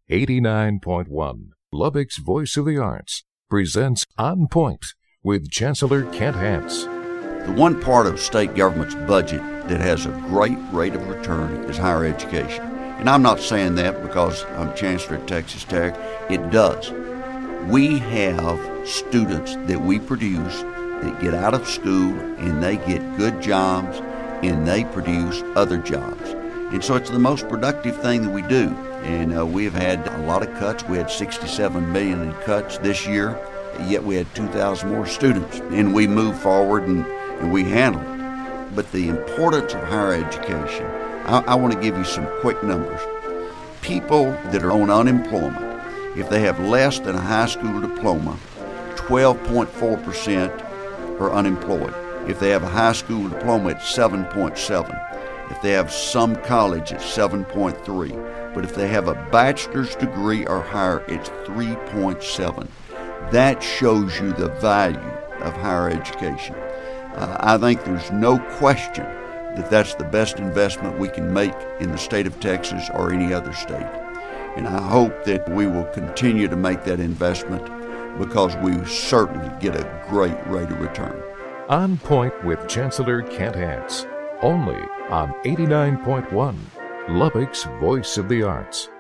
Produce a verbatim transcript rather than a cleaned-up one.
eighty-nine point one, Lubbock's Voice of the Arts, presents On Point with Chancellor Kent Hance. The one part of state government's budget that has a great rate of return is higher education. And I'm not saying that because I'm Chancellor at Texas Tech. It does. We have students that we produce that get out of school and they get good jobs and they produce other jobs. And so it's the most productive thing that we do. And uh, we've had a lot of cuts. We had sixty-seven million dollars in cuts this year, yet we had two thousand more students. And we move forward and, and we handle it. But the importance of higher education, I, I want to give you some quick numbers. People that are on unemployment, if they have less than a high school diploma, twelve point four percent are unemployed. If they have a high school diploma, it's seven point seven. If they have some college, it's seven point three. But if they have a bachelor's degree or higher, it's three point seven. That shows you the value of higher education. Uh, I think there's no question that that's the best investment we can make in the state of Texas or any other state. And I hope that we will continue to make that investment because we certainly get a great rate of return. On Point with Chancellor Kent Hance, only on eighty-nine point one, Lubbock's Voice of the Arts.